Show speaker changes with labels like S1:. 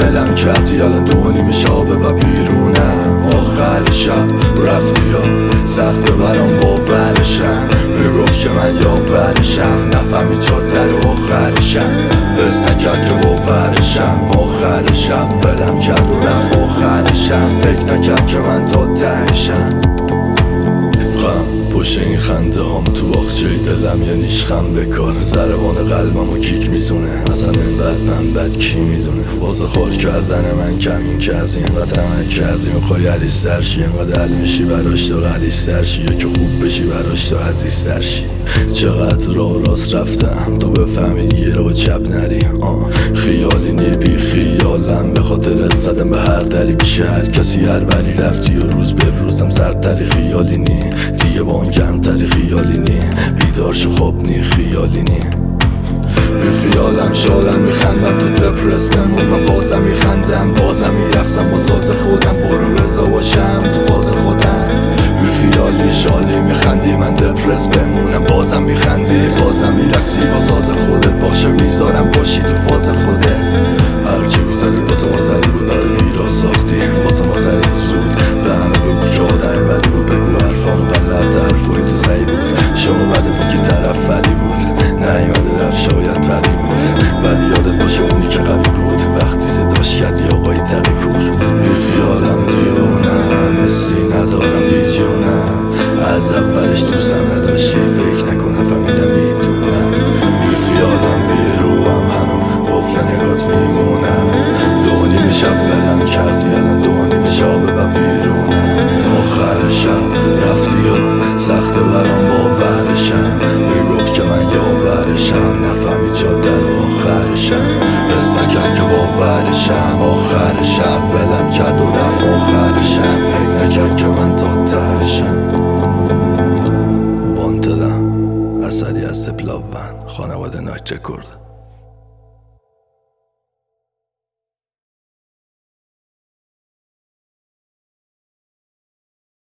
S1: ولم کردی الان 2:30 شابه و بیرونم. آخر شب رفتی یا سخت برام باورشم. میگفت که من یاورشم، نفهمی چا در آخرشم. حس نکرد که باورشم. آخر شب ولم کرد و رفت آخرشم. فکر نکرد که من تا تهشم. پشت این خنده هام تو باغچه دلم یعنیش خم بکار. ضربان قلبمو کیک میزونه، اصلا من بد کی میدونه. واسه خال کردن من کمین کردی، اینقدر طمع کردی میخوای علیستر شی. اینقدر حل میشی براش تو غلیظتر شی، یا که خوب بشی براش تو عزیزتر شی. چقدر راه راست رفتم تو بفهمی دیگه رو چپ نری. خیالی نی بی خیالم، به خاطرت زدم به هر دری. پیش هر کسی هر بری رفتی و روز به روزم سردتری. خیالی نی دیگه با اون گرمتری. خیالی نی بیدار شو خواب نی. خیالی نی بی خیالم شادم میخندم تو دپرس بمون. من بازم میخندم بازم میرقصم با ساز خودم. برو رضا باشم تو فاز خودم. بی خیالی شادی میخندی من دپرس بمونم. بازم میخندی بازم میرقصی با ساز خودت. باشه میذارم باشی تو فاز خودت. هرچی میذاری واسه ما سری بود برای بیرا ساختی. واسه ما سری زود به همه بگو که آدم بدی بود. بگو حرفام غلط حرفای تو سعی بود. شما بده بگی طرف فری بود. نیومده رفت شاید پری بود. ولی یادت باشه اونی که قوی بود وقتی صداش کردی آقای تقی پور. بی خیالم دیوونم، حسی ندارم بی جونم. از اولش دوستم نداشتی فکر نکنم فهمیدم میدونم. بی خیالم بی روم هنوز قفل نگات میمونم. 2:30 شب ولم کردی الان 2:30 شابه و بیرونم. آخر شب رفتی و سخت برام باورشم. میگفت که من یاورشم، نفهمی جا در آخرشم. حس نکرد که باورشم. آخر شب ولم کرد و رفت آخرشم. فکر نکرد که من تا تهشم. وانتدم اثری از دپلاون، خانواده نایت رکورد.